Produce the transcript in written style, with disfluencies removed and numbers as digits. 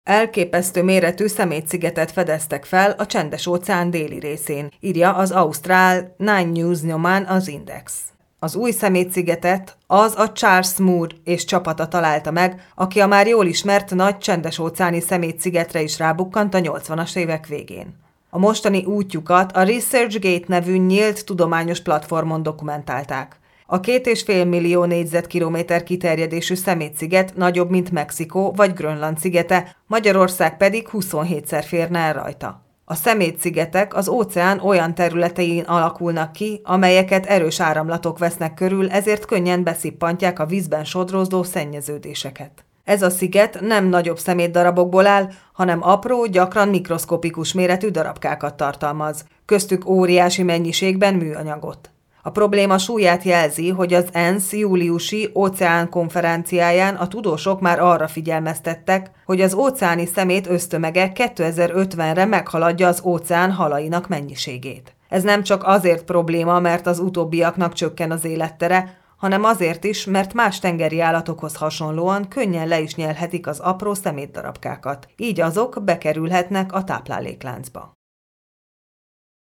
Elképesztő méretű szemétszigetet fedeztek fel a Csendes-óceán déli részén, írja az ausztrál Nine News nyomán az Index. Az új szemétszigetet az a Charles Moore és csapata találta meg, aki a már jól ismert nagy csendes-óceáni szemétszigetre is rábukkant a 80-as évek végén. A mostani útjukat a ResearchGate nevű nyílt tudományos platformon dokumentálták. A 2,5 millió négyzetkilométer kiterjedésű szemétsziget nagyobb, mint Mexikó vagy Grönland szigete, Magyarország pedig 27-szer férne el rajta. A szemétszigetek az óceán olyan területein alakulnak ki, amelyeket erős áramlatok vesznek körül, ezért könnyen beszippantják a vízben sodródó szennyeződéseket. Ez a sziget nem nagyobb szemétdarabokból áll, hanem apró, gyakran mikroszkopikus méretű darabkákat tartalmaz, köztük óriási mennyiségben műanyagot. A probléma súlyát jelzi, hogy az ENSZ júliusi óceánkonferenciáján a tudósok már arra figyelmeztettek, hogy az óceáni szemét össztömege 2050-re meghaladja az óceán halainak mennyiségét. Ez nem csak azért probléma, mert az utóbbiaknak csökken az élettere, hanem azért is, mert más tengeri állatokhoz hasonlóan könnyen le is nyelhetik az apró szemétdarabkákat, így azok bekerülhetnek a táplálékláncba.